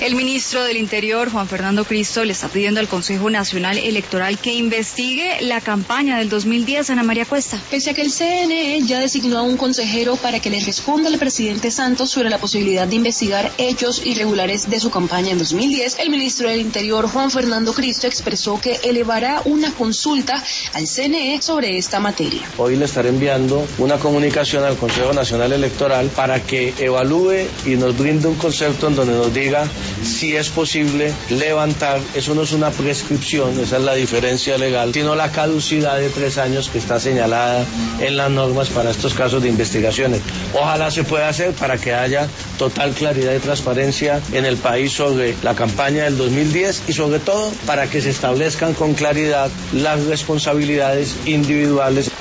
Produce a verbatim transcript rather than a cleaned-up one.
El ministro del Interior, Juan Fernando Cristo, le está pidiendo al Consejo Nacional Electoral que investigue la campaña del dos mil diez, Ana María Cuesta. Pese a que el C N E ya designó a un consejero para que le responda al presidente Santos sobre la posibilidad de investigar hechos irregulares de su campaña en dos mil diez, el ministro del Interior, Juan Fernando Cristo, expresó que elevará una consulta al C N E sobre esta materia. Hoy le estaré enviando una comunicación al Consejo Nacional Electoral para que evalúe y nos brinde un concepto en donde nos diga si es posible levantar, eso no es una prescripción, esa es la diferencia legal, sino la caducidad de tres años que está señalada en las normas para estos casos de investigaciones. Ojalá se pueda hacer para que haya total claridad y transparencia en el país sobre la campaña del dos mil diez y sobre todo para que se establezcan con claridad las responsabilidades individuales.